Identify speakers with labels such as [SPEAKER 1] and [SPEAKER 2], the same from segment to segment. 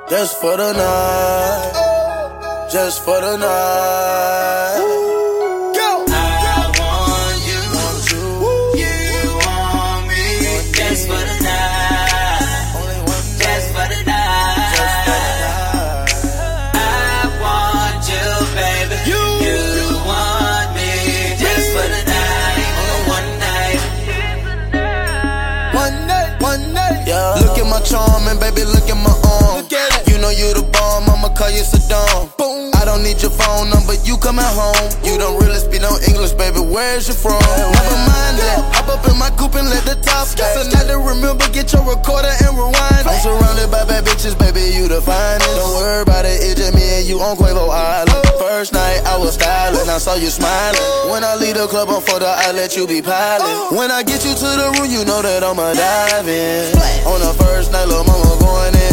[SPEAKER 1] Just for the night. Just for the night.
[SPEAKER 2] Go! I want you. You want me. Just for the night. Just for the night. I want you, baby. You want me. Just for the night. One night.
[SPEAKER 1] One night. Yeah. Look at my charm and baby, look at my arm. You know you the bomb, I'ma call you Saddam. Boom. I don't need your phone number, you come at home. You don't really speak no English, baby, where's you from? Never mind that, hop up in my coupe and let the top stay. So now to remember, get your recorder and rewind. I'm surrounded by bad bitches, baby, you the finest. Don't worry about it, it's just me and you on Quavo Island. First night, I was styling, I saw you smiling. When I leave the club on photo, I let you be piling. When I get you to the room, you know that I'ma dive in. On the first night, little mama going in.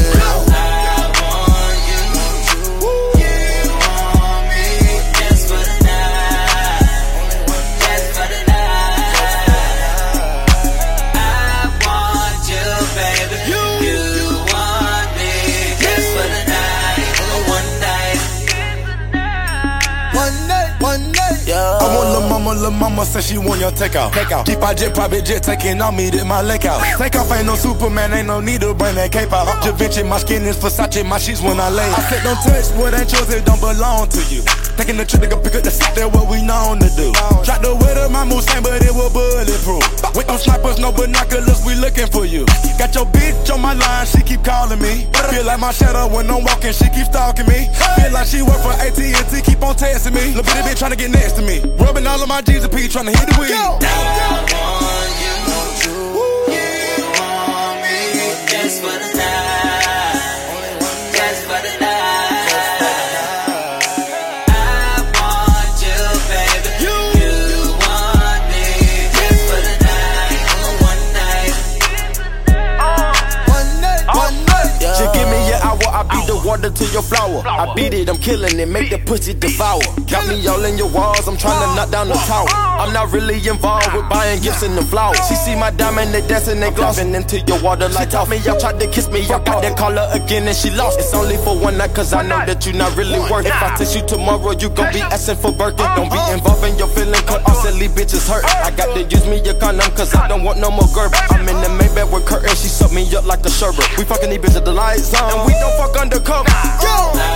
[SPEAKER 3] I want lil' mama said she want your takeout. Keep our jet, private jet, taking on me, did my leg out. Take off, ain't no Superman, ain't no need to bring that cape out. Da Vinci, my skin is Versace, my sheets when I lay. I said don't touch what ain't yours, it don't belong to you. Taking the trip to go pick up the seat, that's what we known to do. Drop the whip of my Mustang, but it was bulletproof. With no snipers, no binoculars, we looking for you. Got your bitch on my line, she keep calling me. Feel like my shadow when I'm walking, she keep stalking me. Feel like she work for AT&T, keep on testing me. Little bitty bitch tryna get next to me. Rubbing all of my G's and P, tryna hit the weed.
[SPEAKER 2] I want you. You want me. Just for the night. Just for the night. I want you, baby. You want me. Just for the night. One night.
[SPEAKER 1] She give me your hour, I beat the water to your flower. I beat it, I'm killing it, make the pussy devour. Got me all in your walls, I'm trying to knock down the tower. I'm not really involved with buying gifts and the flowers. She see my diamond, they dancing, they glossing into your water like taught me. Y'all tried to kiss me, I got that call her again and she lost. It's only for one night, cause I know that you not really worth it. If I text you tomorrow, you gon' be asking for Birkin. Don't be involving your feeling, cause all silly bitches hurt. I got to use me a condom, cause I don't want no more girl. I'm in the Maybach with curtains, she suck me up like a sherbet. We fucking these bitches the lights on, and we don't fuck undercover.
[SPEAKER 2] I